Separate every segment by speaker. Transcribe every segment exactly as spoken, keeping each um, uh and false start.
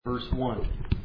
Speaker 1: Verse one.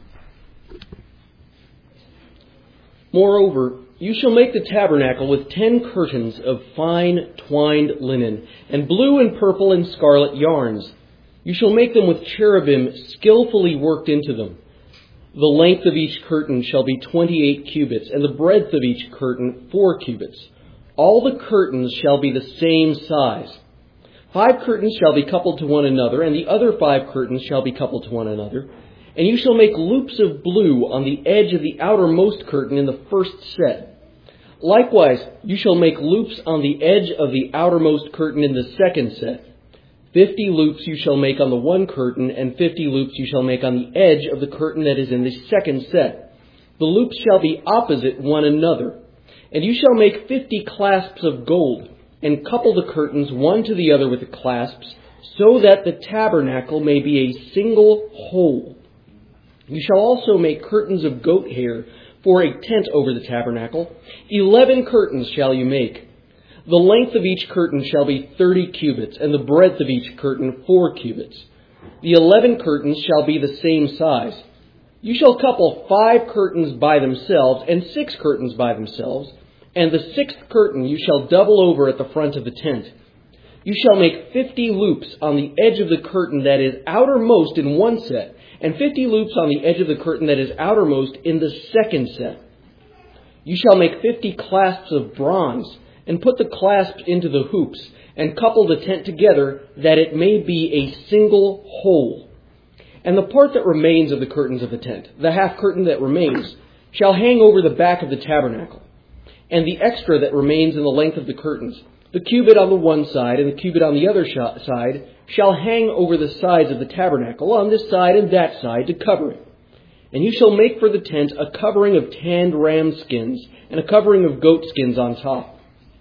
Speaker 1: Moreover, you shall make the tabernacle with ten curtains of fine twined linen, and blue and purple and scarlet yarns. You shall make them with cherubim skillfully worked into them. The length of each curtain shall be twenty-eight cubits, and the breadth of each curtain four cubits. All the curtains shall be the same size. Five curtains shall be coupled to one another, and the other five curtains shall be coupled to one another. And you shall make loops of blue on the edge of the outermost curtain in the first set. Likewise, you shall make loops on the edge of the outermost curtain in the second set. Fifty loops you shall make on the one curtain, and fifty loops you shall make on the edge of the curtain that is in the second set. The loops shall be opposite one another. And you shall make fifty clasps of gold, and couple the curtains one to the other with the clasps, so that the tabernacle may be a single whole. You shall also make curtains of goat hair for a tent over the tabernacle. Eleven curtains shall you make. The length of each curtain shall be thirty cubits, and the breadth of each curtain four cubits. The eleven curtains shall be the same size. You shall couple five curtains by themselves, and six curtains by themselves, and the sixth curtain you shall double over at the front of the tent. You shall make fifty loops on the edge of the curtain that is outermost in one set, and fifty loops on the edge of the curtain that is outermost in the second set. You shall make fifty clasps of bronze, and put the clasps into the hoops, and couple the tent together, that it may be a single whole. And the part that remains of the curtains of the tent, the half curtain that remains, shall hang over the back of the tabernacle. And the extra that remains in the length of the curtains, the cubit on the one side and the cubit on the other sh- side, shall hang over the sides of the tabernacle on this side and that side to cover it. And you shall make for the tent a covering of tanned ram skins and a covering of goat skins on top.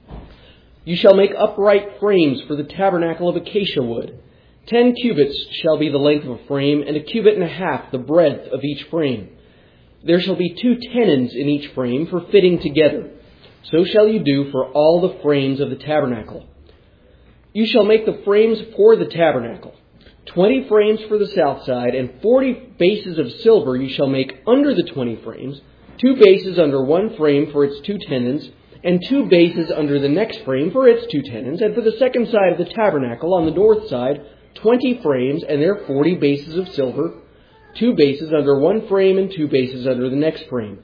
Speaker 1: You shall make upright frames for the tabernacle of acacia wood. Ten cubits shall be the length of a frame, and a cubit and a half the breadth of each frame. There shall be two tenons in each frame for fitting together. So shall you do for all the frames of the tabernacle. You shall make the frames for the tabernacle. Twenty frames for the south side, and forty bases of silver you shall make under the twenty frames, two bases under one frame for its two tenons, and two bases under the next frame for its two tenons, and for the second side of the tabernacle on the north side, twenty frames, and their forty bases of silver, two bases under one frame and two bases under the next frame.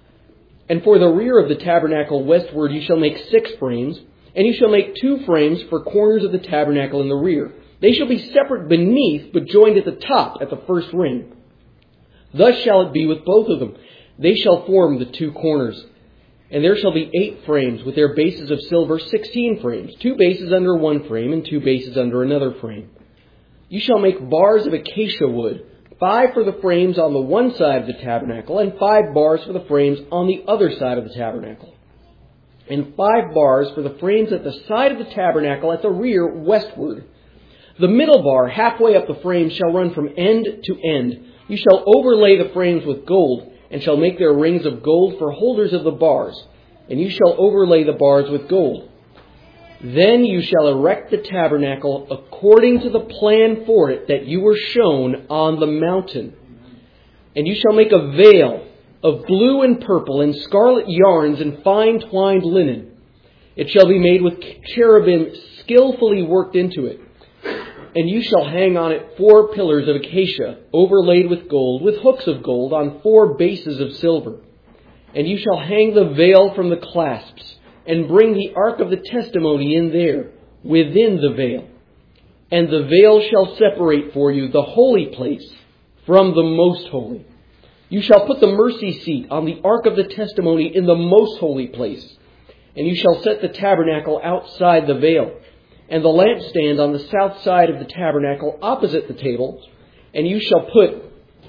Speaker 1: And for the rear of the tabernacle westward you shall make six frames, and you shall make two frames for corners of the tabernacle in the rear. They shall be separate beneath, but joined at the top at the first ring. Thus shall it be with both of them. They shall form the two corners. And there shall be eight frames with their bases of silver, sixteen frames, two bases under one frame and two bases under another frame. You shall make bars of acacia wood, five for the frames on the one side of the tabernacle, and five bars for the frames on the other side of the tabernacle. And five bars for the frames at the side of the tabernacle at the rear westward. The middle bar, halfway up the frame, shall run from end to end. You shall overlay the frames with gold, and shall make their rings of gold for holders of the bars. And you shall overlay the bars with gold. Then you shall erect the tabernacle according to the plan for it that you were shown on the mountain. And you shall make a veil of blue and purple and scarlet yarns and fine twined linen. It shall be made with cherubim skillfully worked into it. And you shall hang on it four pillars of acacia, overlaid with gold, with hooks of gold on four bases of silver. And you shall hang the veil from the clasps, and bring the ark of the testimony in there, within the veil. And the veil shall separate for you the holy place from the most holy. You shall put the mercy seat on the ark of the testimony in the most holy place. And you shall set the tabernacle outside the veil, and the lampstand on the south side of the tabernacle opposite the table. And you shall put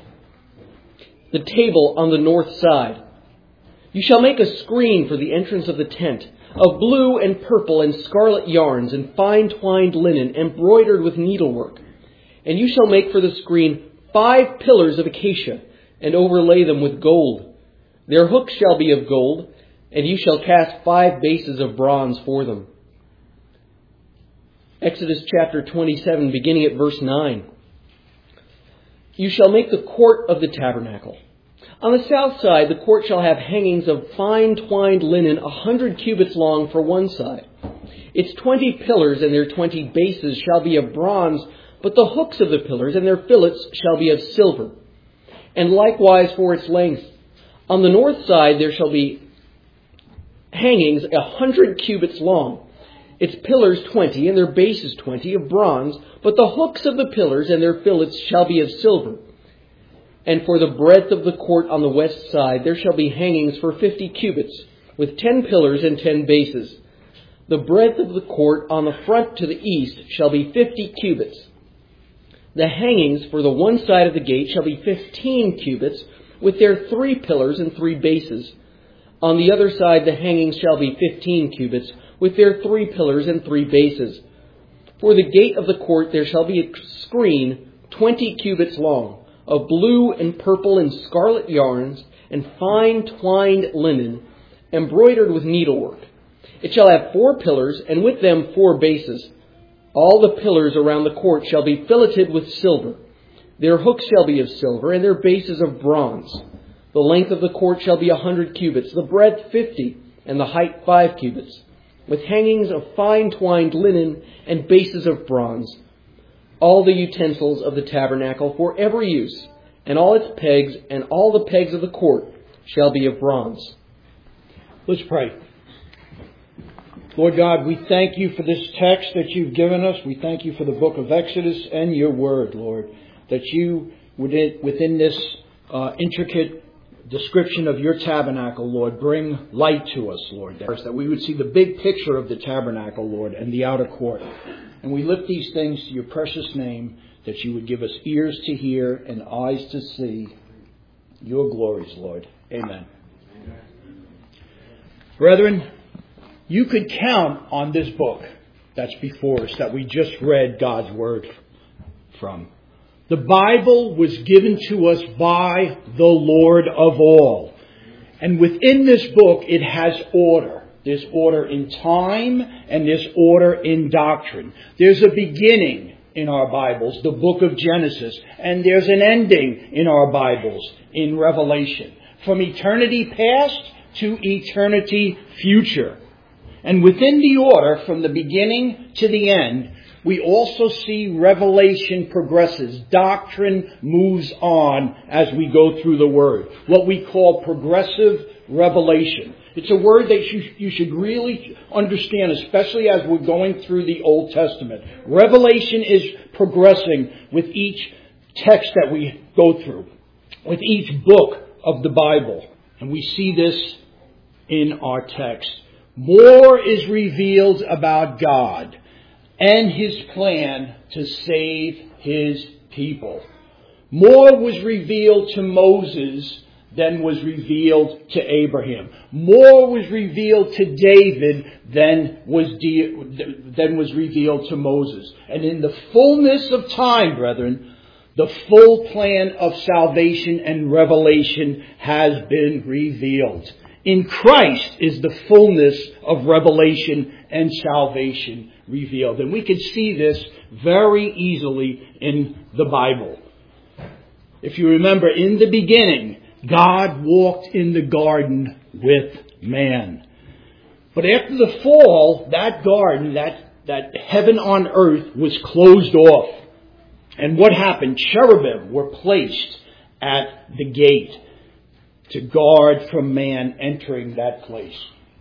Speaker 1: the table on the north side. You shall make a screen for the entrance of the tent, of blue and purple and scarlet yarns and fine twined linen embroidered with needlework. And you shall make for the screen five pillars of acacia, and overlay them with gold. Their hooks shall be of gold, and you shall cast five bases of bronze for them. Exodus chapter twenty-seven, beginning at verse nine. You shall make the court of the tabernacle. On the south side, the court shall have hangings of fine twined linen a hundred cubits long for one side. Its twenty pillars and their twenty bases shall be of bronze, but the hooks of the pillars and their fillets shall be of silver. And likewise for its length. On the north side there shall be hangings a hundred cubits long. Its pillars twenty, and their bases twenty, of bronze, but the hooks of the pillars and their fillets shall be of silver. And for the breadth of the court on the west side there shall be hangings for fifty cubits, with ten pillars and ten bases. The breadth of the court on the front to the east shall be fifty cubits. The hangings for the one side of the gate shall be fifteen cubits, with their three pillars and three bases. On the other side the hangings shall be fifteen cubits, with their three pillars and three bases. For the gate of the court there shall be a screen twenty cubits long, of blue and purple and scarlet yarns, and fine twined linen, embroidered with needlework. It shall have four pillars, and with them four bases. All the pillars around the court shall be filleted with silver. Their hooks shall be of silver, and their bases of bronze. The length of the court shall be a hundred cubits, the breadth fifty, and the height five cubits, with hangings of fine twined linen and bases of bronze. All the utensils of the tabernacle for every use, and all its pegs, and all the pegs of the court shall be of bronze.
Speaker 2: Let's pray. Lord God, we thank you for this text that you've given us. We thank you for the book of Exodus and your word, Lord, that you, within, within this uh, intricate description of your tabernacle, Lord, bring light to us, Lord, that we would see the big picture of the tabernacle, Lord, and the outer court. And we lift these things to your precious name, that you would give us ears to hear and eyes to see your glories, Lord. Amen. Brethren, you could count on this book that's before us, that we just read God's word from. The Bible was given to us by the Lord of all. And within this book, it has order. There's order in time, and there's order in doctrine. There's a beginning in our Bibles, the book of Genesis, and there's an ending in our Bibles in Revelation. From eternity past to eternity future. And within the order, from the beginning to the end, we also see revelation progresses. Doctrine moves on as we go through the Word. What we call progressive revelation. It's a word that you, you should really understand, especially as we're going through the Old Testament. Revelation is progressing with each text that we go through, with each book of the Bible. And we see this in our text. More is revealed about God and His plan to save His people. More was revealed to Moses than was revealed to Abraham. More was revealed to David than was, de- than was revealed to Moses. And in the fullness of time, brethren, the full plan of salvation and revelation has been revealed. In Christ is the fullness of revelation and salvation revealed. And we can see this very easily in the Bible. If you remember, in the beginning, God walked in the garden with man. But after the fall, that garden, that, that heaven on earth was closed off. And what happened? Cherubim were placed at the gate to guard from man entering that place.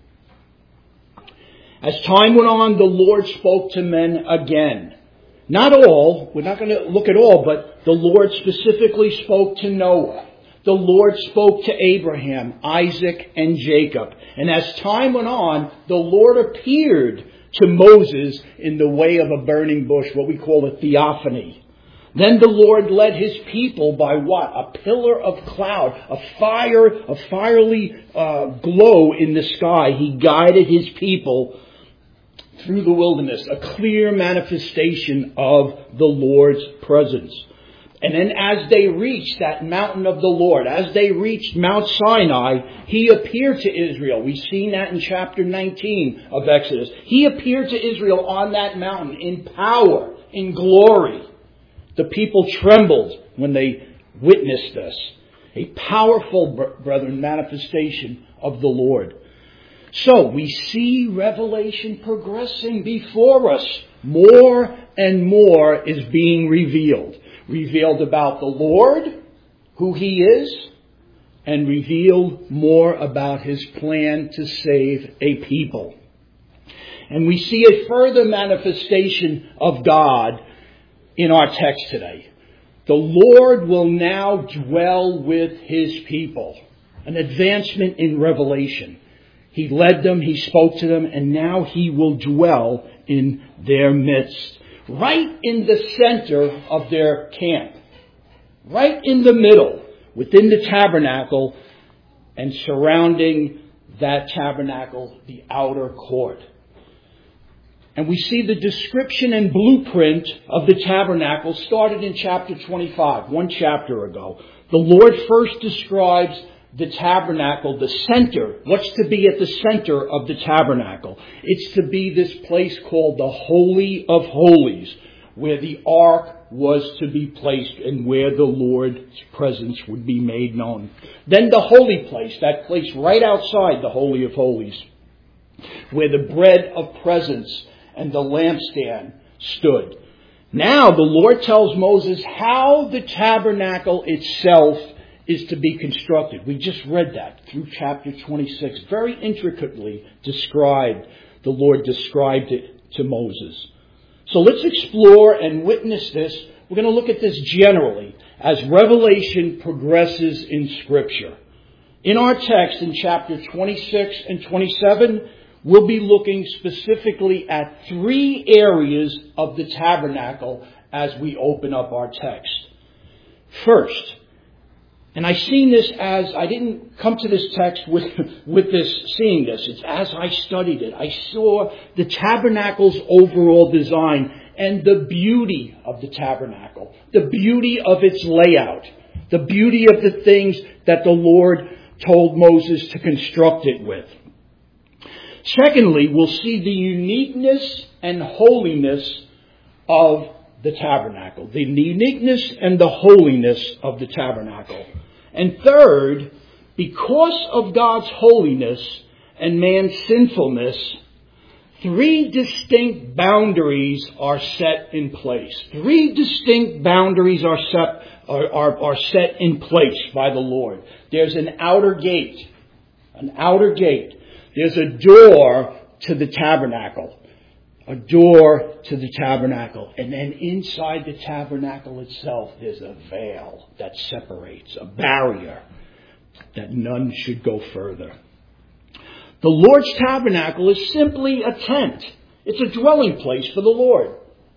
Speaker 2: As time went on, the Lord spoke to men again. Not all, we're not going to look at all, but the Lord specifically spoke to Noah. The Lord spoke to Abraham, Isaac, and Jacob. And as time went on, the Lord appeared to Moses in the way of a burning bush, what we call a theophany. Then the Lord led His people by what? A pillar of cloud, a fire, a fiery uh, glow in the sky. He guided His people through the wilderness, a clear manifestation of the Lord's presence. And then as they reached that mountain of the Lord, as they reached Mount Sinai, He appeared to Israel. We've seen that in chapter nineteen of Exodus. He appeared to Israel on that mountain in power, in glory. The people trembled when they witnessed this. A powerful, brethren, manifestation of the Lord. So we see Revelation progressing before us. More and more is being revealed. Revealed about the Lord, who He is, and revealed more about His plan to save a people. And we see a further manifestation of God in our text today. The Lord will now dwell with His people. An advancement in revelation. He led them, He spoke to them, and now He will dwell in their midst. Right in the center of their camp. Right in the middle, within the tabernacle, and surrounding that tabernacle, the outer court. And we see the description and blueprint of the tabernacle started in chapter twenty-five, one chapter ago. The Lord first describes the tabernacle, the center, what's to be at the center of the tabernacle. It's to be this place called the Holy of Holies, where the ark was to be placed and where the Lord's presence would be made known. Then the holy place, that place right outside the Holy of Holies, where the bread of presence and the lampstand stood. Now the Lord tells Moses how the tabernacle itself is to be constructed. We just read that through chapter twenty-six. Very intricately described. The Lord described it to Moses. So let's explore and witness this. We're going to look at this generally as Revelation progresses in Scripture. In our text in chapter twenty-six and twenty-seven, we'll be looking specifically at three areas of the tabernacle as we open up our text. First, and I seen this as, I didn't come to this text with, with this, seeing this. It's as I studied it. I saw the tabernacle's overall design and the beauty of the tabernacle. The beauty of its layout. The beauty of the things that the Lord told Moses to construct it with. Secondly, we'll see the uniqueness and holiness of the tabernacle. The uniqueness and the holiness of the tabernacle. And third, because of God's holiness and man's sinfulness, three distinct boundaries are set in place. Three distinct boundaries are set, are, are, are set in place by the Lord. There's an outer gate. An outer gate. There's a door to the tabernacle. A door to the tabernacle. And then inside the tabernacle itself, there's a veil that separates, a barrier that none should go further. The Lord's tabernacle is simply a tent. It's a dwelling place for the Lord.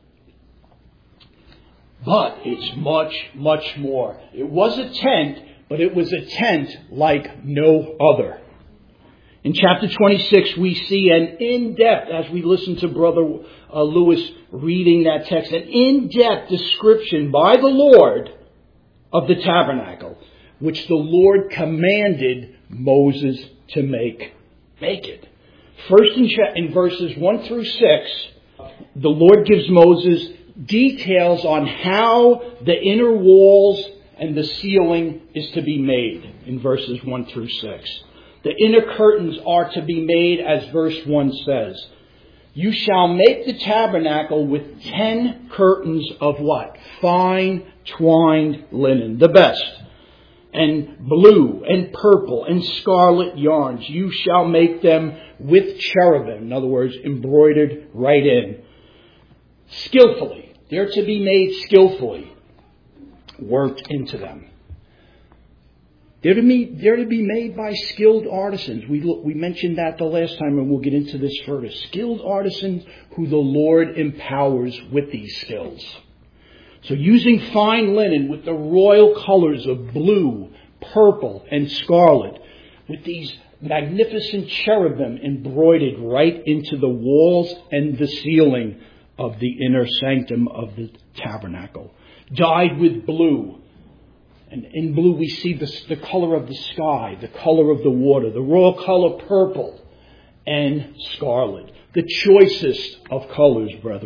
Speaker 2: But it's much, much more. It was a tent, but it was a tent like no other. In chapter twenty-six, we see an in-depth, as we listen to Brother uh, Lewis reading that text, an in-depth description by the Lord of the tabernacle, which the Lord commanded Moses to make. Make it. First in, cha- in verses one through six, the Lord gives Moses details on how the inner walls and the ceiling is to be made in verses one through six. The inner curtains are to be made as verse one says. You shall make the tabernacle with ten curtains of what? Fine twined linen, the best. And blue and purple and scarlet yarns. You shall make them with cherubim. In other words, embroidered right in. Skillfully. They're to be made skillfully. Worked into them. They're to be, they're to be made by skilled artisans. We, we mentioned that the last time, and we'll get into this further. Skilled artisans who the Lord empowers with these skills. So using fine linen with the royal colors of blue, purple, and scarlet, with these magnificent cherubim embroidered right into the walls and the ceiling of the inner sanctum of the tabernacle. Dyed with blue. And in blue we see the, the color of the sky, the color of the water, the royal color purple and scarlet. The choicest of colors, brethren.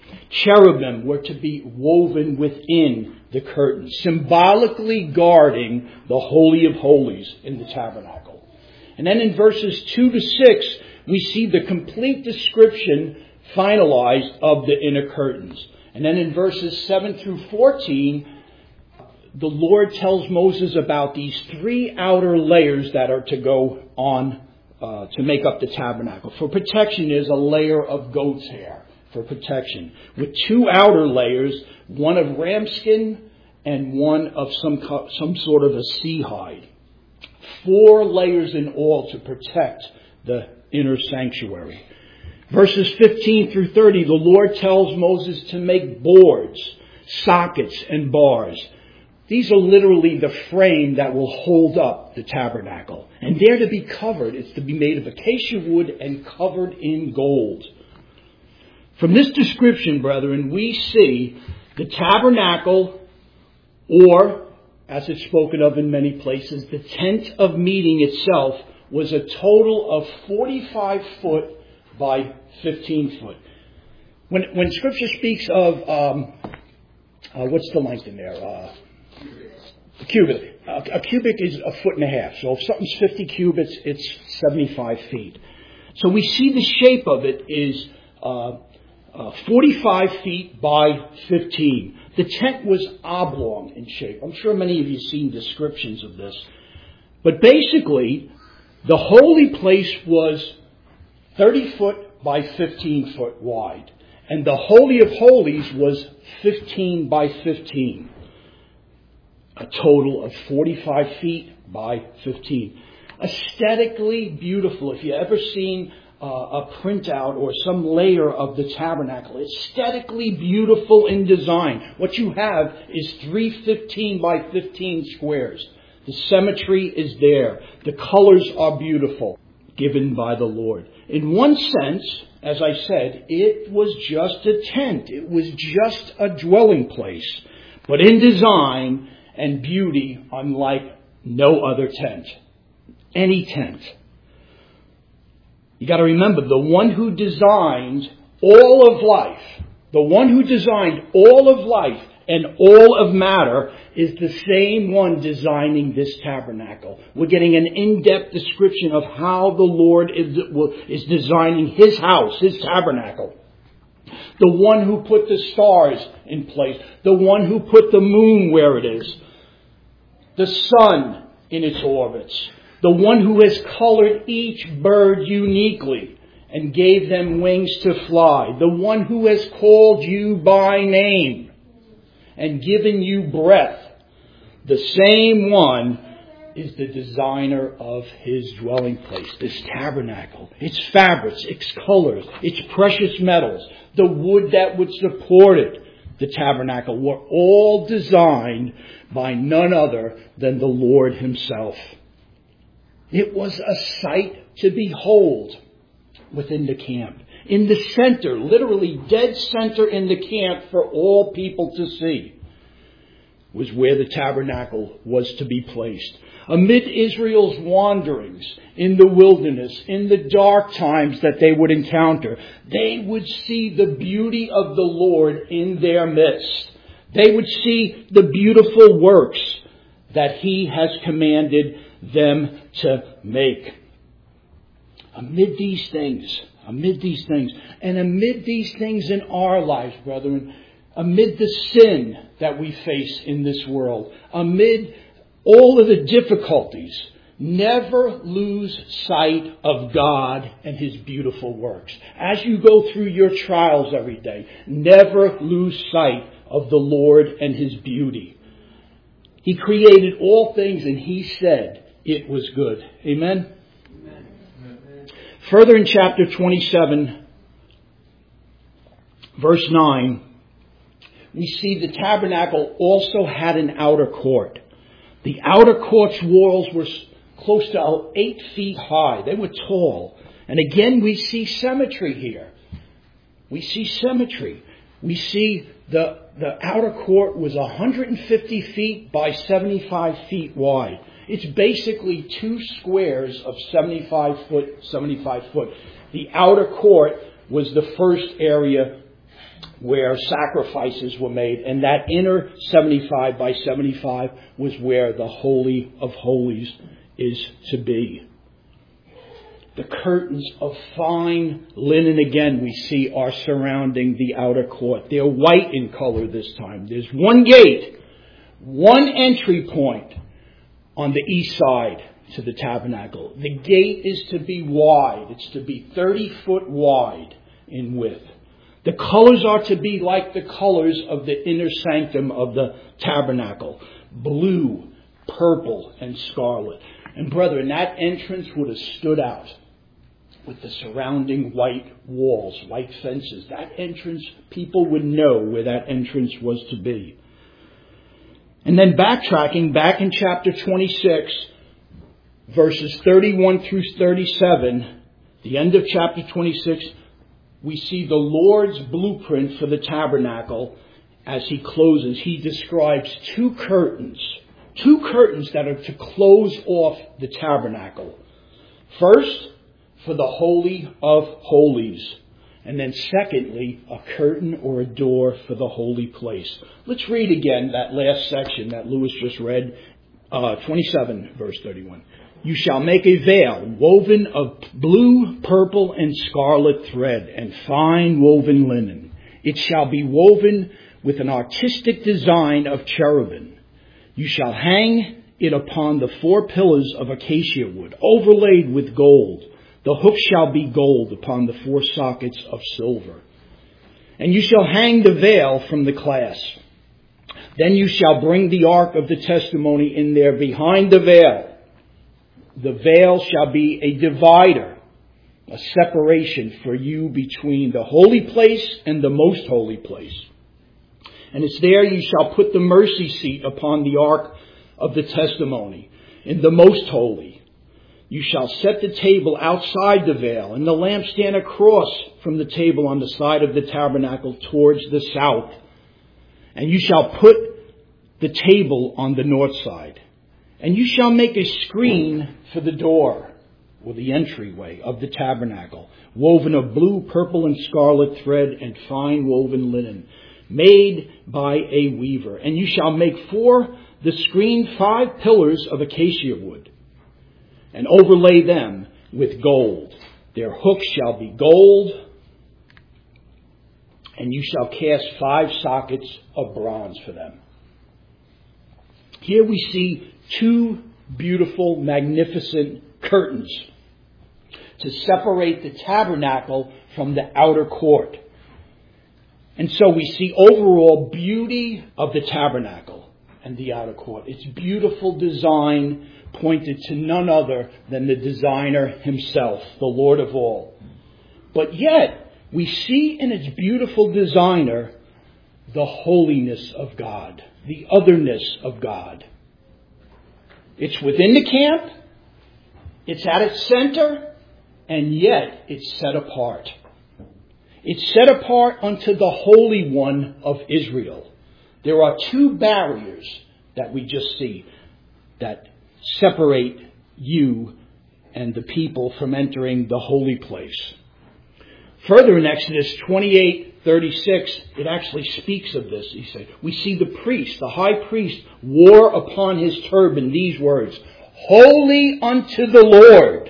Speaker 2: Cherubim were to be woven within the curtain, symbolically guarding the Holy of Holies in the tabernacle. And then in verses two to six, we see the complete description finalized of the inner curtains. And then in verses seven through fourteen, the Lord tells Moses about these three outer layers that are to go on uh, to make up the tabernacle. For protection is a layer of goat's hair for protection, with two outer layers, one of ram skin and one of some some sort of a sea hide. Four layers in all to protect the inner sanctuary. Verses fifteen through thirty, the Lord tells Moses to make boards, sockets, and bars. These are literally the frame that will hold up the tabernacle. And they're to be covered. It's to be made of acacia wood and covered in gold. From this description, brethren, we see the tabernacle, or, as it's spoken of in many places, the tent of meeting itself was a total of forty-five foot by fifteen foot. When when Scripture speaks of, um, uh, what's the length in there? Uh, a cubit. Uh, a cubic is a foot and a half. So if something's fifty cubits, it's seventy-five feet. So we see the shape of it is uh, uh, forty-five feet by fifteen. The tent was oblong in shape. I'm sure many of you have seen descriptions of this. But basically, the holy place was thirty foot by fifteen foot wide. And the Holy of Holies was fifteen by fifteen. A total of forty-five feet by fifteen. Aesthetically beautiful. If you've ever seen uh, a printout or some layer of the tabernacle, aesthetically beautiful in design. What you have is three fifteen by fifteen squares. The symmetry is there. The colors are beautiful, given by the Lord. In one sense, as I said, it was just a tent. It was just a dwelling place. But in design and beauty, unlike no other tent. Any tent. You got to remember, the one who designed all of life, the one who designed all of life and all of matter is the same one designing this tabernacle. We're getting an in-depth description of how the Lord is, is designing His house, His tabernacle. The one who put the stars in place. The one who put the moon where it is. The sun in its orbits. The one who has colored each bird uniquely and gave them wings to fly. The one who has called you by name and given you breath. The same one is the designer of His dwelling place, this tabernacle. Its fabrics, its colors, its precious metals, the wood that would support it, the tabernacle, were all designed by none other than the Lord Himself. It was a sight to behold within the camp. In the center, literally dead center in the camp for all people to see, was where the tabernacle was to be placed. Amid Israel's wanderings in the wilderness, in the dark times that they would encounter, they would see the beauty of the Lord in their midst. They would see the beautiful works that He has commanded them to make. Amid these things, amid these things, and amid these things in our lives, brethren, amid the sin that we face in this world, amid all of the difficulties, never lose sight of God and His beautiful works. As you go through your trials every day, never lose sight of the Lord and His beauty. He created all things and He said it was good. Amen? Amen. Further in chapter twenty-seven, verse nine, we see the tabernacle also had an outer court. The outer court's walls were close to eight feet high. They were tall. And again, we see symmetry here. We see symmetry. We see the, the outer court was one hundred fifty feet by seventy-five feet wide. It's basically two squares of seventy-five foot, seventy-five foot. The outer court was the first area where sacrifices were made. And that inner seventy-five by seventy-five was where the Holy of Holies is to be. The curtains of fine linen, again, we see are surrounding the outer court. They're white in color this time. There's one gate, one entry point on the east side to the tabernacle. The gate is to be wide. It's to be thirty foot wide in width. The colors are to be like the colors of the inner sanctum of the tabernacle. Blue, purple, and scarlet. And brethren, that entrance would have stood out with the surrounding white walls, white fences. That entrance, people would know where that entrance was to be. And then backtracking, back in chapter twenty-six, verses thirty-one through thirty-seven, the end of chapter twenty-six, we see the Lord's blueprint for the tabernacle. As he closes, he describes two curtains, two curtains that are to close off the tabernacle. First, for the Holy of Holies. And then secondly, a curtain or a door for the holy place. Let's read again that last section that Lewis just read, uh, twenty-seven, verse thirty-one. You shall make a veil woven of blue, purple, and scarlet thread and fine woven linen. It shall be woven with an artistic design of cherubim. You shall hang it upon the four pillars of acacia wood, overlaid with gold. The hook shall be gold upon the four sockets of silver. And you shall hang the veil from the clasp. Then you shall bring the ark of the testimony in there behind the veil. The veil shall be a divider, a separation for you between the holy place and the most holy place. And it's there you shall put the mercy seat upon the ark of the testimony in the most holy. You shall set the table outside the veil and the lampstand across from the table on the side of the tabernacle towards the south. And you shall put the table on the north side. And you shall make a screen for the door, or the entryway of the tabernacle, woven of blue, purple, and scarlet thread and fine woven linen, made by a weaver. And you shall make for the screen five pillars of acacia wood, and overlay them with gold. Their hooks shall be gold, and you shall cast five sockets of bronze for them. Here we see two beautiful, magnificent curtains to separate the tabernacle from the outer court. And so we see overall beauty of the tabernacle and the outer court. Its beautiful design pointed to none other than the designer himself, the Lord of all. But yet, we see in its beautiful designer the holiness of God, the otherness of God. It's within the camp, it's at its center, and yet it's set apart. It's set apart unto the Holy One of Israel. There are two barriers that we just see that separate you and the people from entering the holy place. Further in Exodus twenty-eight thirty-six, it actually speaks of this. He said, we see the priest, the high priest, wore upon his turban these words, Holy unto the Lord,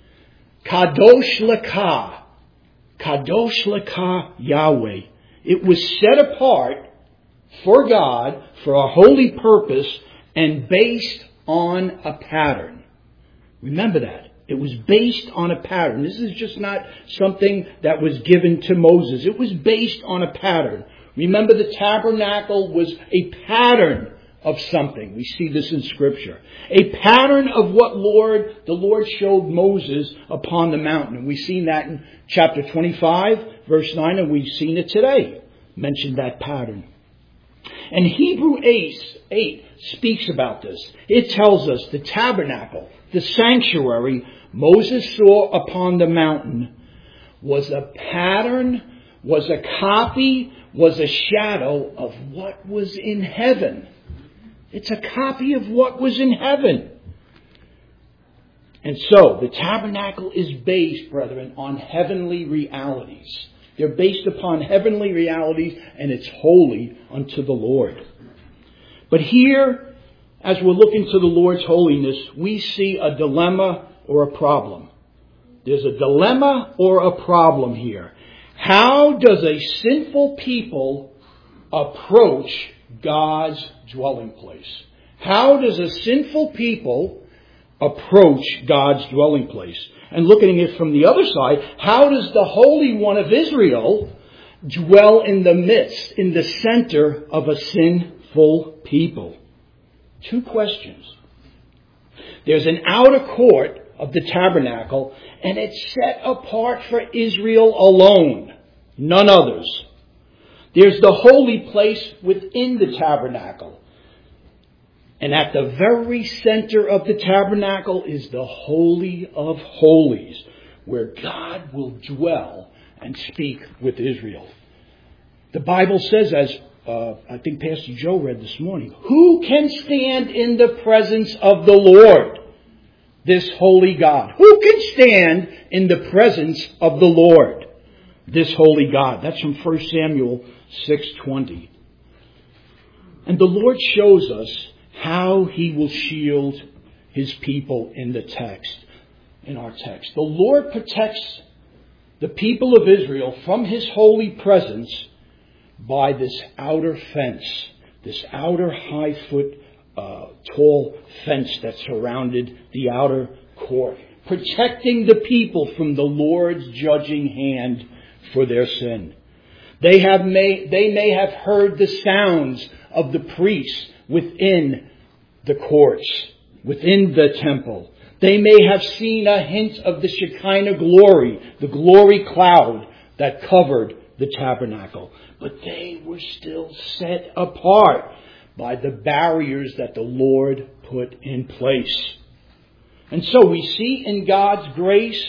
Speaker 2: Kadosh Lekah, Kadosh Lekah Yahweh. It was set apart for God, for a holy purpose, and based on a pattern. Remember that. It was based on a pattern. This is just not something that was given to Moses. It was based on a pattern. Remember, the tabernacle was a pattern of something. We see this in Scripture. A pattern of what Lord, the Lord showed Moses upon the mountain. And we've seen that in chapter twenty-five, verse nine, and we've seen it today. Mentioned that pattern. And Hebrew eight speaks about this. It tells us the tabernacle, the sanctuary Moses saw upon the mountain was a pattern, was a copy, was a shadow of what was in heaven. It's a copy of what was in heaven. And so the tabernacle is based, brethren, on heavenly realities. They're based upon heavenly realities, and it's holy unto the Lord. But here, as we're looking to the Lord's holiness, we see a dilemma or a problem. There's a dilemma or a problem here. How does a sinful people approach God's dwelling place? How does a sinful people approach God's dwelling place? And looking at it from the other side, how does the Holy One of Israel dwell in the midst, in the center of a sinful people? Two questions. There's an outer court of the tabernacle, and it's set apart for Israel alone, none others. There's the holy place within the tabernacle. And at the very center of the tabernacle is the Holy of Holies, where God will dwell and speak with Israel. The Bible says, as uh, I think Pastor Joe read this morning, who can stand in the presence of the Lord? This holy God. Who can stand in the presence of the Lord? This holy God. That's from First Samuel six twenty. And the Lord shows us how He will shield His people in the text, in our text. The Lord protects the people of Israel from His holy presence by this outer fence, this outer high foot, uh, tall fence that surrounded the outer court, protecting the people from the Lord's judging hand for their sin. They have may, they may have heard the sounds of the priests within the courts, within the temple. They may have seen a hint of the Shekinah glory, the glory cloud that covered the tabernacle. But they were still set apart by the barriers that the Lord put in place. And so we see in God's grace,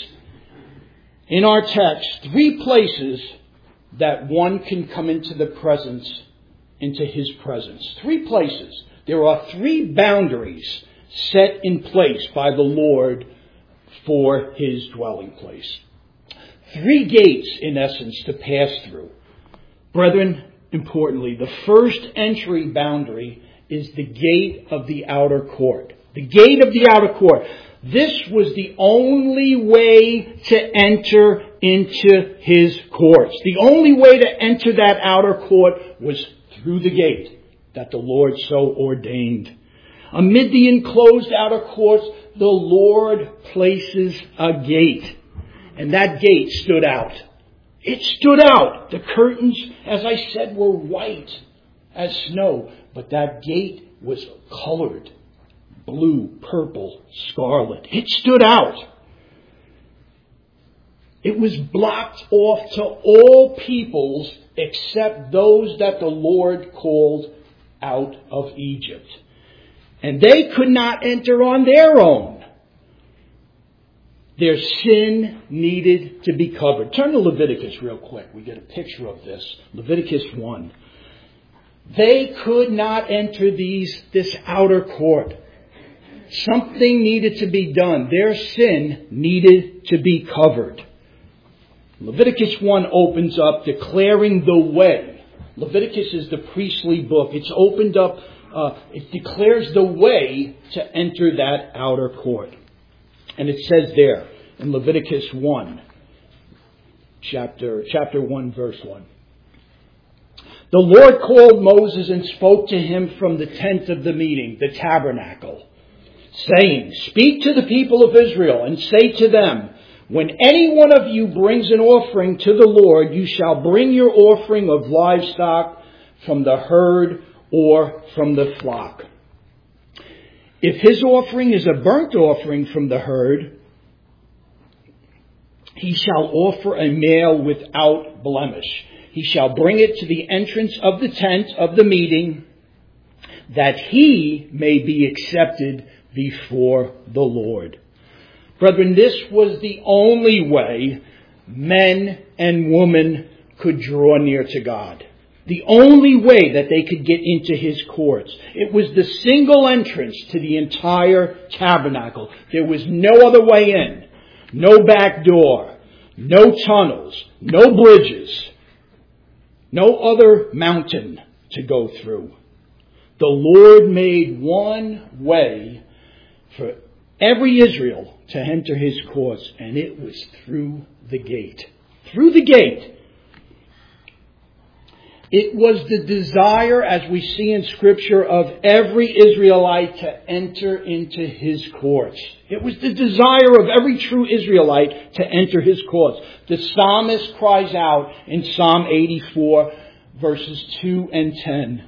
Speaker 2: in our text, three places that one can come into the presence, into His presence. Three places. There are three boundaries set in place by the Lord for His dwelling place. Three gates, in essence, to pass through. Brethren, importantly, the first entry boundary is the gate of the outer court. The gate of the outer court. This was the only way to enter into His courts. The only way to enter that outer court was through the gate that the Lord so ordained. Amid the enclosed outer courts, the Lord places a gate. And that gate stood out. It stood out. The curtains, as I said, were white as snow. But that gate was colored. Blue, purple, scarlet. It stood out. It was blocked off to all peoples except those that the Lord called out of Egypt. And they could not enter on their own. Their sin needed to be covered. Turn to Leviticus real quick. We get a picture of this. Leviticus one. They could not enter these this outer court. Something needed to be done. Their sin needed to be covered. Leviticus one opens up declaring the way. Leviticus is the priestly book. It's opened up, uh, it declares the way to enter that outer court. And it says there in Leviticus one, chapter, chapter one, verse one. The Lord called Moses and spoke to him from the tent of the meeting, the tabernacle, saying, speak to the people of Israel and say to them, when any one of you brings an offering to the Lord, you shall bring your offering of livestock from the herd or from the flock. If his offering is a burnt offering from the herd, he shall offer a male without blemish. He shall bring it to the entrance of the tent of the meeting, that he may be accepted before the Lord. Brethren, this was the only way men and women could draw near to God. The only way that they could get into His courts. It was the single entrance to the entire tabernacle. There was no other way in. No back door. no tunnels, no bridges, no other mountain to go through. The Lord made one way for every Israel to enter His courts, and it was through the gate. Through the gate. It was the desire, as we see in Scripture, of every Israelite to enter into His courts. It was the desire of every true Israelite to enter His courts. The psalmist cries out in Psalm eighty-four, verses two and ten.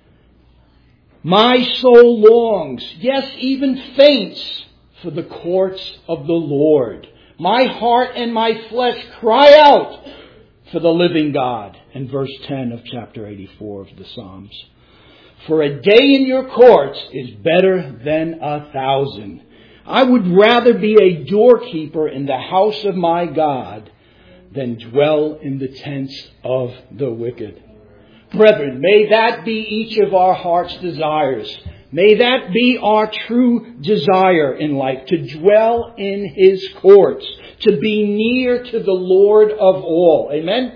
Speaker 2: My soul longs, yes, even faints, for the courts of the Lord. My heart and my flesh cry out for the living God. In verse ten of chapter eighty-four of the Psalms. For a day in your courts is better than a thousand. I would rather be a doorkeeper in the house of my God than dwell in the tents of the wicked. Brethren, may that be each of our heart's desires. May that be our true desire in life, to dwell in His courts, to be near to the Lord of all. Amen?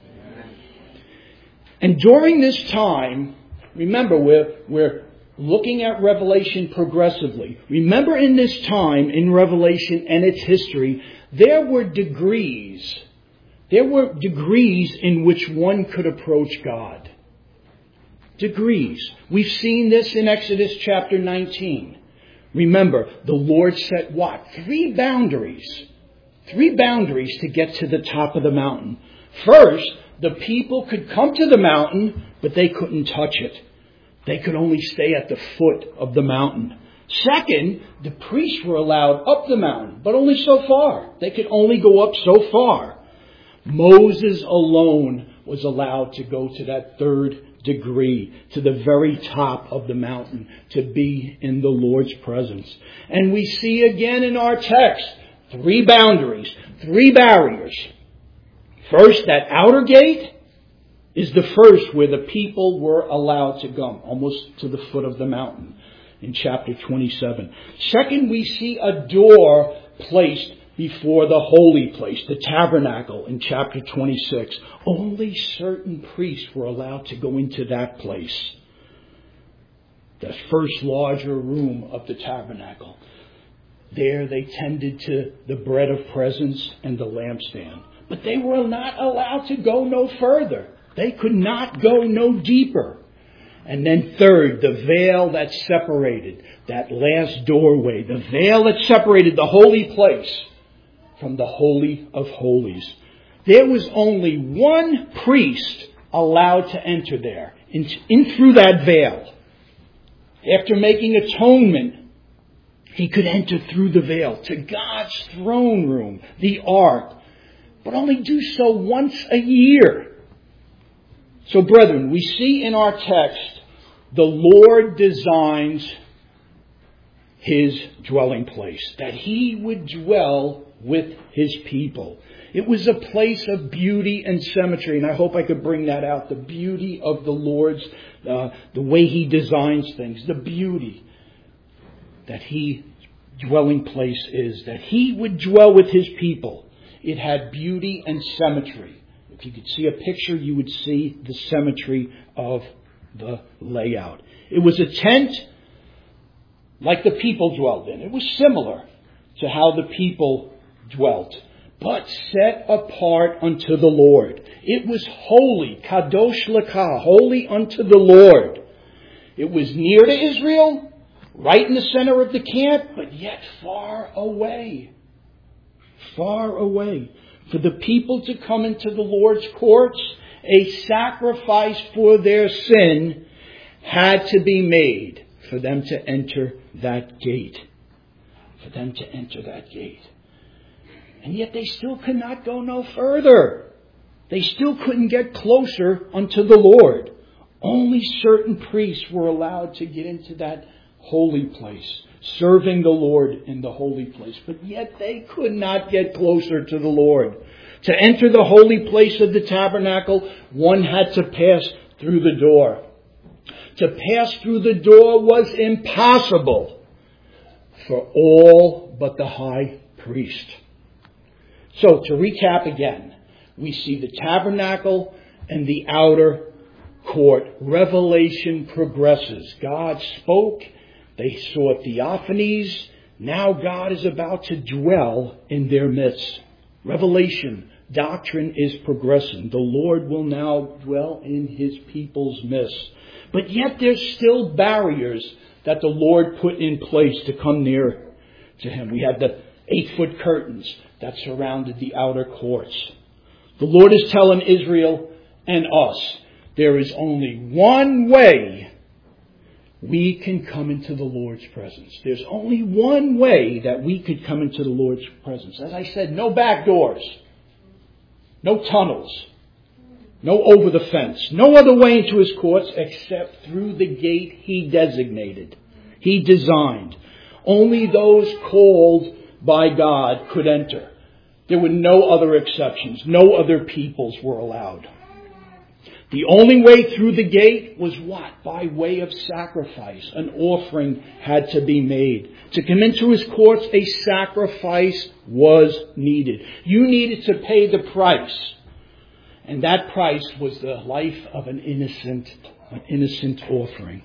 Speaker 2: And during this time, remember, we're, we're looking at Revelation progressively. Remember, in this time, in Revelation and its history, there were degrees. There were degrees in which one could approach God. Degrees. We've seen this in Exodus chapter nineteen. Remember, the Lord set what? Three boundaries. Three boundaries to get to the top of the mountain. First, the people could come to the mountain, but they couldn't touch it. They could only stay at the foot of the mountain. Second, the priests were allowed up the mountain, but only so far. They could only go up so far. Moses alone was allowed to go to that third degree, to the very top of the mountain, to be in the Lord's presence. And we see again in our text, three boundaries, three barriers. First, that outer gate is the first where the people were allowed to go, almost to the foot of the mountain in chapter twenty-seven. Second, we see a door placed before the holy place, the tabernacle, in chapter twenty-six. Only certain priests were allowed to go into that place. The first larger room of the tabernacle. There they tended to the bread of presence and the lampstand. But they were not allowed to go no further. They could not go no deeper. And then third, the veil that separated, that last doorway, the veil that separated the holy place from the Holy of Holies. There was only one priest allowed to enter there, in, in through that veil. After making atonement, he could enter through the veil to God's throne room, the ark, but only do so once a year. So, brethren, we see in our text, the Lord designs His dwelling place, that He would dwell with His people. It was a place of beauty and symmetry, and I hope I could bring that out. The beauty of the Lord's, uh, the way He designs things, the beauty that His dwelling place is, that He would dwell with His people. It had beauty and symmetry. If you could see a picture, you would see the symmetry of the layout. It was a tent like the people dwelled in. It was similar to how the people dwelt, but set apart unto the Lord. It was holy, kadosh lekah, holy unto the Lord. It was near to Israel, right in the center of the camp, but yet far away. Far away. For the people to come into the Lord's courts, a sacrifice for their sin had to be made for them to enter that gate. For them to enter that gate. And yet they still could not go no further. They still couldn't get closer unto the Lord. Only certain priests were allowed to get into that holy place, serving the Lord in the holy place. But yet they could not get closer to the Lord. To enter the holy place of the tabernacle, one had to pass through the door. To pass through the door was impossible for all but the high priest. So to recap again, we see the tabernacle and the outer court. Revelation progresses. God spoke. They saw theophanies. Now God is about to dwell in their midst. Revelation, doctrine is progressing. The Lord will now dwell in His people's midst. But yet there's still barriers that the Lord put in place to come near to Him. We had the eight-foot curtains that surrounded the outer courts. The Lord is telling Israel and us, there is only one way we can come into the Lord's presence. There's only one way that we could come into the Lord's presence. As I said, no back doors, no tunnels, no over the fence, no other way into His courts except through the gate He designated, He designed. Only those called by God could enter. There were no other exceptions. No other peoples were allowed. The only way through the gate was what? By way of sacrifice. An offering had to be made. To come into His courts, a sacrifice was needed. You needed to pay the price. And that price was the life of an innocent, an innocent offering.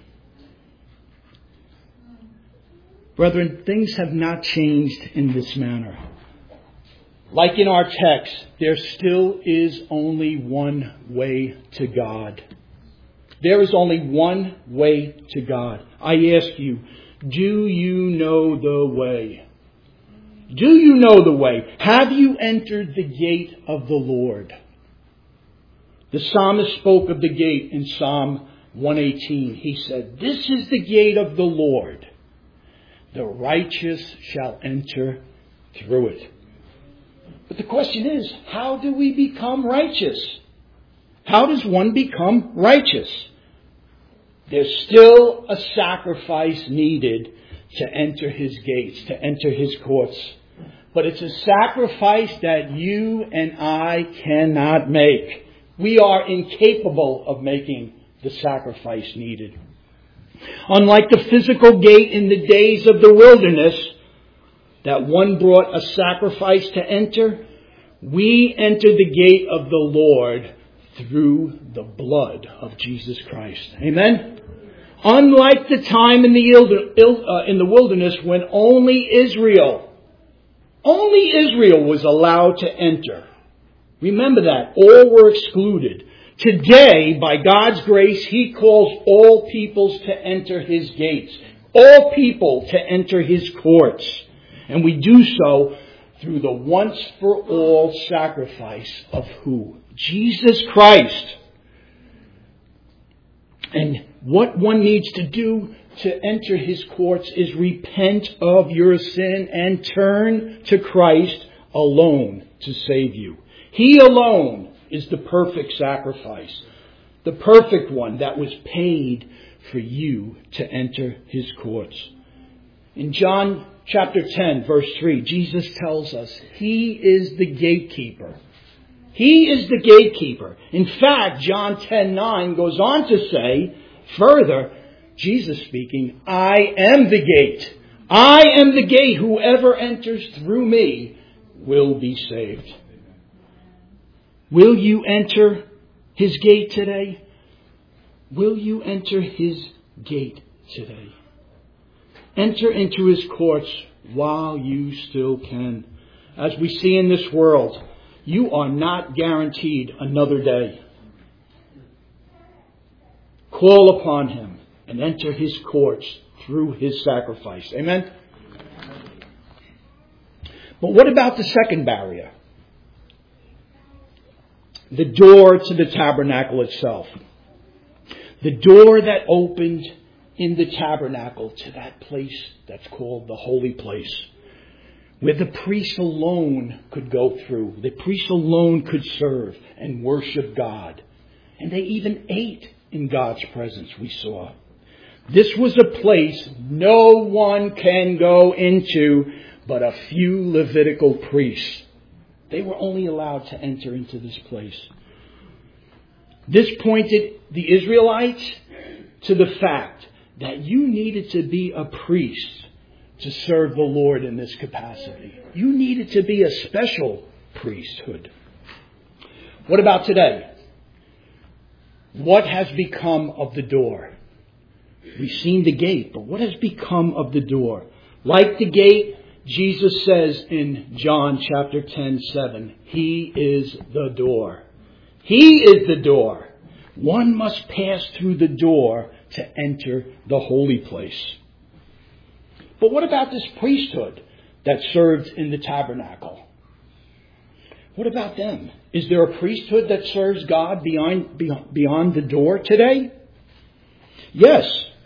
Speaker 2: Brethren, things have not changed in this manner. Like in our text, there still is only one way to God. There is only one way to God. I ask you, do you know the way? Do you know the way? Have you entered the gate of the Lord? The psalmist spoke of the gate in Psalm one eighteen. He said, "This is the gate of the Lord. The righteous shall enter through it." But the question is, how do we become righteous? How does one become righteous? There's still a sacrifice needed to enter His gates, to enter His courts. But it's a sacrifice that you and I cannot make. We are incapable of making the sacrifice needed. Unlike the physical gate in the days of the wilderness, that one brought a sacrifice to enter, we enter the gate of the Lord through the blood of Jesus Christ. Amen? Unlike the time in the, uh, in the wilderness when only Israel, only Israel was allowed to enter. Remember that. All were excluded. Today, by God's grace, He calls all peoples to enter His gates. All people to enter His courts. And we do so through the once-for-all sacrifice of who? Jesus Christ. And what one needs to do to enter His courts is repent of your sin and turn to Christ alone to save you. He alone is the perfect sacrifice. The perfect one that was paid for you to enter His courts. In John chapter ten, verse three, Jesus tells us He is the gatekeeper. He is the gatekeeper. In fact, John ten nine goes on to say, further, Jesus speaking, "I am the gate. I am the gate. Whoever enters through me will be saved." Will you enter His gate today? Will you enter His gate today? Enter into His courts while you still can. As we see in this world, you are not guaranteed another day. Call upon Him and enter His courts through His sacrifice. Amen? But what about the second barrier? The door to the tabernacle itself. The door that opened in the tabernacle to that place that's called the holy place, where the priest alone could go through. The priest alone could serve and worship God. And they even ate in God's presence, we saw. This was a place no one can go into but a few Levitical priests. They were only allowed to enter into this place. This pointed the Israelites to the fact that you needed to be a priest to serve the Lord in this capacity. You needed to be a special priesthood. What about today? What has become of the door? We've seen the gate, but what has become of the door? Like the gate, Jesus says in John chapter ten, seven, He is the door. He is the door. One must pass through the door to enter the holy place. But what about this priesthood that served in the tabernacle? What about them? Is there a priesthood that serves God beyond, beyond the door today? Yes.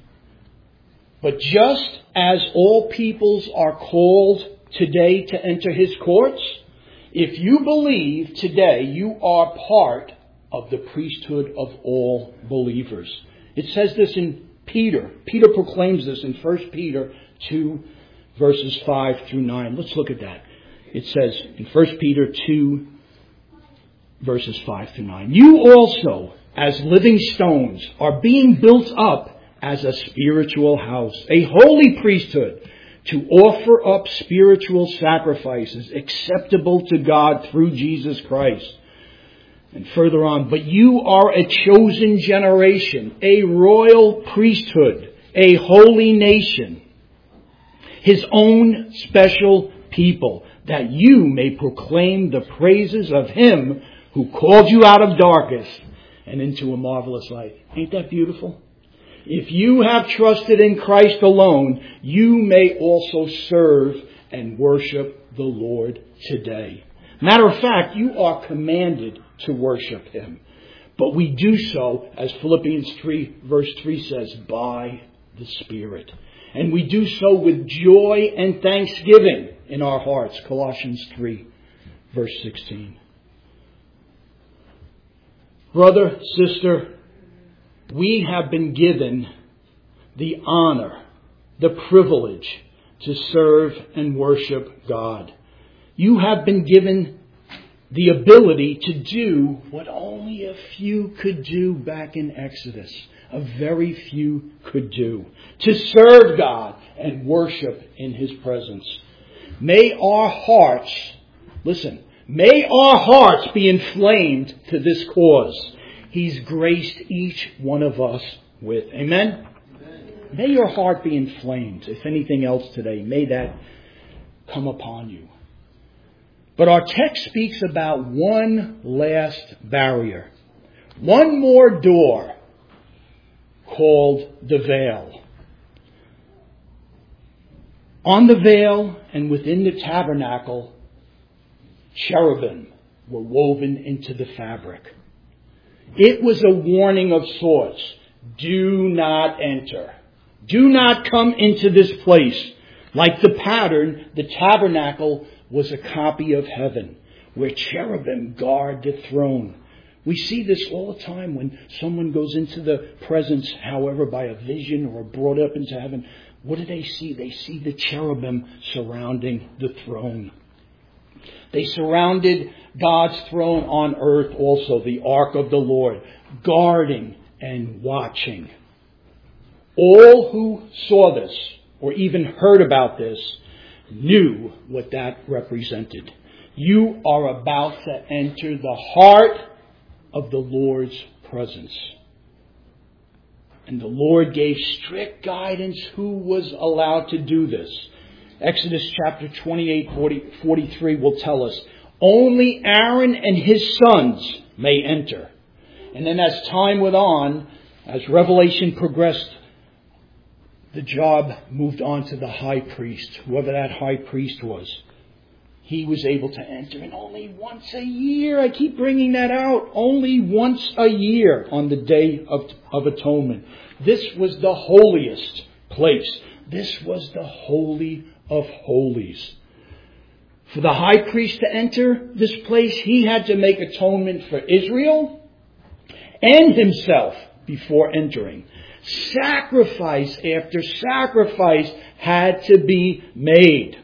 Speaker 2: But just as all peoples are called today to enter His courts, if you believe today, you are part of the priesthood of all believers. It says this in Peter. Peter proclaims this in First Peter two, verses five through nine. Let's look at that. It says in First Peter two, verses five through nine. You also, as living stones, are being built up as a spiritual house, a holy priesthood, to offer up spiritual sacrifices acceptable to God through Jesus Christ. And further on, but you are a chosen generation, a royal priesthood, a holy nation, His own special people, that you may proclaim the praises of Him who called you out of darkness and into a marvelous light. Ain't that beautiful? If you have trusted in Christ alone, you may also serve and worship the Lord today. Matter of fact, you are commanded to worship Him. But we do so, as Philippians three, verse three says, by the Spirit. And we do so with joy and thanksgiving in our hearts. Colossians three, verse sixteen. Brother, sister, we have been given the honor, the privilege to serve and worship God. You have been given the ability to do what only a few could do back in Exodus. A very few could do. To serve God and worship in His presence. May our hearts, listen, may our hearts be inflamed to this cause He's graced each one of us with. Amen? Amen? May your heart be inflamed. If anything else today, may that come upon you. But our text speaks about one last barrier. One more door called the veil. On the veil and within the tabernacle, cherubim were woven into the fabric. It was a warning of sorts. Do not enter. Do not come into this place. Like the pattern, the tabernacle was a copy of heaven, where cherubim guard the throne. We see this all the time when someone goes into the presence, however, by a vision or brought up into heaven. What do they see? They see the cherubim surrounding the throne. They surrounded God's throne on earth also, the ark of the Lord, guarding and watching. All who saw this, or even heard about this, knew what that represented. You are about to enter the heart of the Lord's presence. And the Lord gave strict guidance who was allowed to do this. Exodus chapter twenty-eight, forty, forty-three will tell us, only Aaron and his sons may enter. And then as time went on, as Revelation progressed, the job moved on to the high priest, whoever that high priest was. He was able to enter, and only once a year, I keep bringing that out, only once a year on the Day of, of Atonement. This was the holiest place. This was the Holy of Holies. For the high priest to enter this place, he had to make atonement for Israel and himself before entering. Sacrifice after sacrifice had to be made.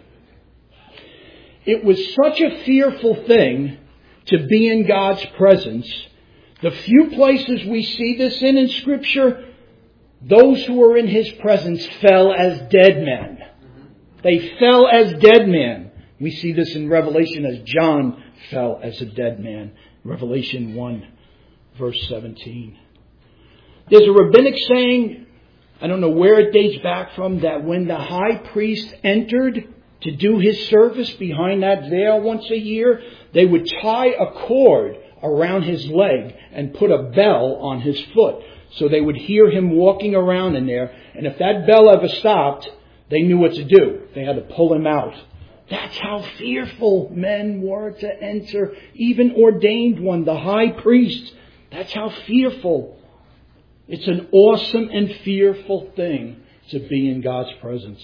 Speaker 2: It was such a fearful thing to be in God's presence. The few places we see this in in Scripture, those who were in His presence fell as dead men. They fell as dead men We see this in Revelation as John fell as a dead man. Revelation one, verse seventeen. There's a rabbinic saying, I don't know where it dates back from, that when the high priest entered to do his service behind that veil once a year, they would tie a cord around his leg and put a bell on his foot. So they would hear him walking around in there. And if that bell ever stopped, they knew what to do. They had to pull him out. That's how fearful men were to enter. Even ordained one, the high priest. That's how fearful. It's an awesome and fearful thing to be in God's presence.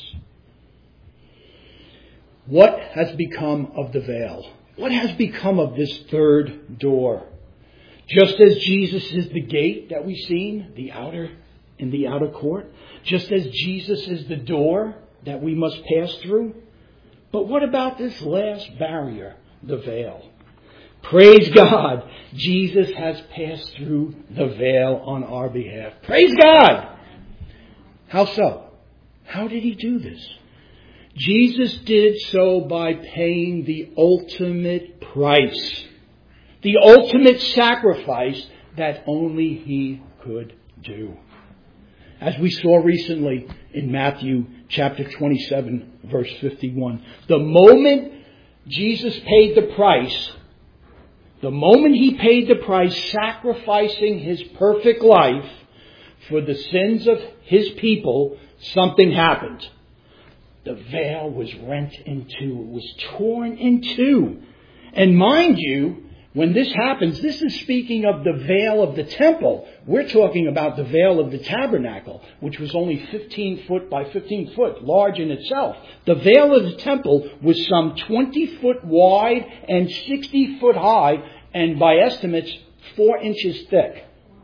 Speaker 2: What has become of the veil? What has become of this third door? Just as Jesus is the gate that we've seen, the outer in the outer court, just as Jesus is the door that we must pass through. But what about this last barrier, the veil? Praise God, Jesus has passed through the veil on our behalf. Praise God! How so? How did he do this? Jesus did so by paying the ultimate price. The ultimate sacrifice that only he could do. As we saw recently in Matthew chapter twenty-seven, verse fifty-one. The moment Jesus paid the price, the moment he paid the price, sacrificing his perfect life for the sins of his people, something happened. The veil was rent in two. It was torn in two. And mind you, when this happens, this is speaking of the veil of the temple. We're talking about the veil of the tabernacle, which was only fifteen foot by fifteen foot, large in itself. The veil of the temple was some twenty foot wide and sixty foot high, and by estimates, four inches thick.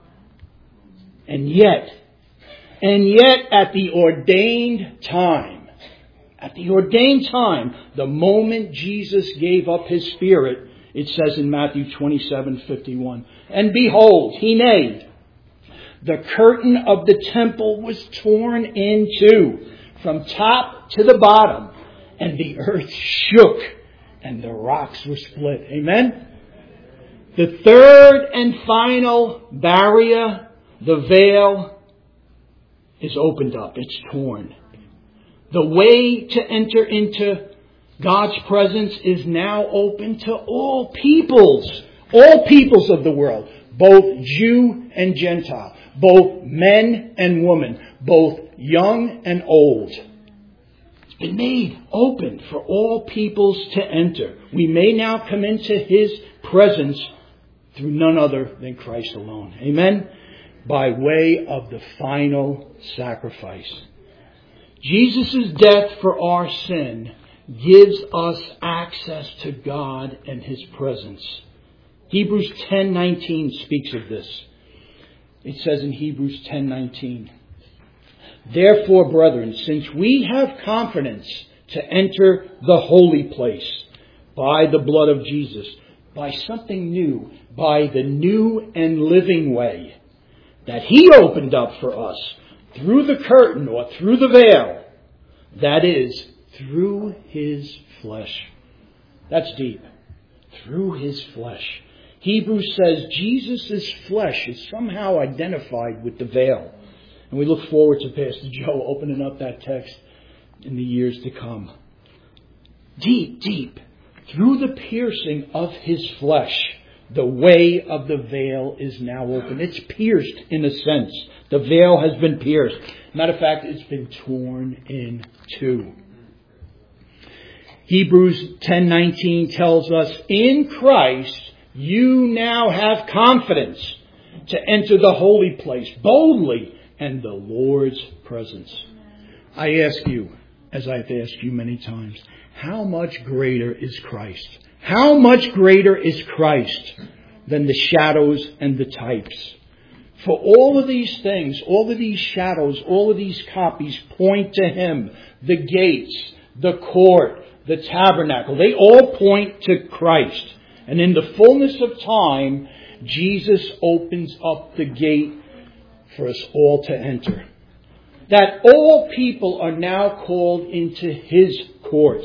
Speaker 2: And yet, and yet at the ordained time, At the ordained time, the moment Jesus gave up his spirit, it says in Matthew twenty-seven fifty-one, and behold, he neighed. The curtain of the temple was torn in two, from top to the bottom, and the earth shook, and the rocks were split. Amen? The third and final barrier, the veil, is opened up. It's torn. The way to enter into God's presence is now open to all peoples. All peoples of the world. Both Jew and Gentile. Both men and women. Both young and old. It's been made open for all peoples to enter. We may now come into his presence through none other than Christ alone. Amen? By way of the final sacrifice. Jesus' death for our sin gives us access to God and his presence. Hebrews ten nineteen speaks of this. It says in Hebrews ten nineteen, therefore, brethren, since we have confidence to enter the holy place by the blood of Jesus, by something new, by the new and living way that he opened up for us, through the curtain or through the veil, that is, through his flesh. That's deep. Through his flesh. Hebrews says Jesus' flesh is somehow identified with the veil. And we look forward to Pastor Joe opening up that text in the years to come. Deep, deep, through the piercing of his flesh, the way of the veil is now open. It's pierced in a sense. The veil has been pierced. Matter of fact, it's been torn in two. Hebrews ten nineteen tells us, in Christ you now have confidence to enter the holy place boldly and the Lord's presence. I ask you, as I've asked you many times, how much greater is Christ? How much greater is Christ than the shadows and the types? For all of these things, all of these shadows, all of these copies point to him. The gates, the court, the tabernacle, they all point to Christ. And in the fullness of time, Jesus opens up the gate for us all to enter. That all people are now called into his courts,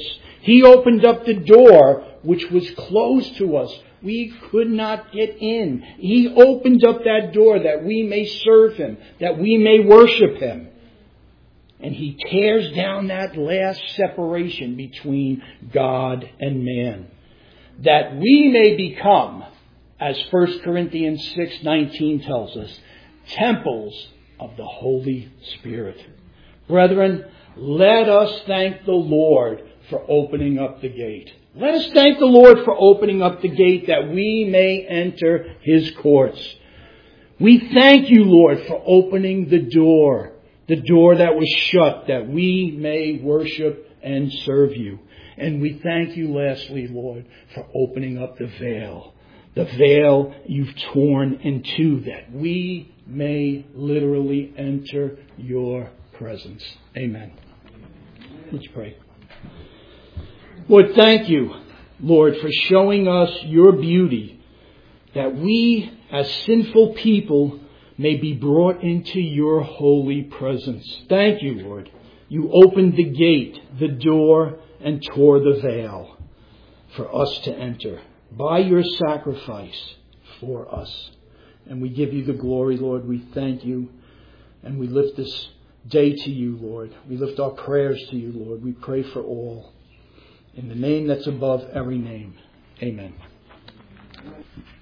Speaker 2: He opened up the door which was closed to us. We could not get in. He opened up that door that we may serve Him, that we may worship Him. And He tears down that last separation between God and man, that we may become, as First Corinthians six nineteen tells us, temples of the Holy Spirit. Brethren, let us thank the Lord for opening up the gate. Let us thank the Lord for opening up the gate that we may enter His courts. We thank You, Lord, for opening the door, the door that was shut, that we may worship and serve You. And we thank You, lastly, Lord, for opening up the veil. The veil You've torn in two, that we may literally enter Your presence. Amen. Let's pray. Lord, thank You, Lord, for showing us Your beauty, that we, as sinful people, may be brought into Your holy presence. Thank You, Lord. You opened the gate, the door, and tore the veil for us to enter by Your sacrifice for us. And we give You the glory, Lord. We thank You, and we lift this day to You, Lord. We lift our prayers to You, Lord. We pray for all. In the name that's above every name. Amen.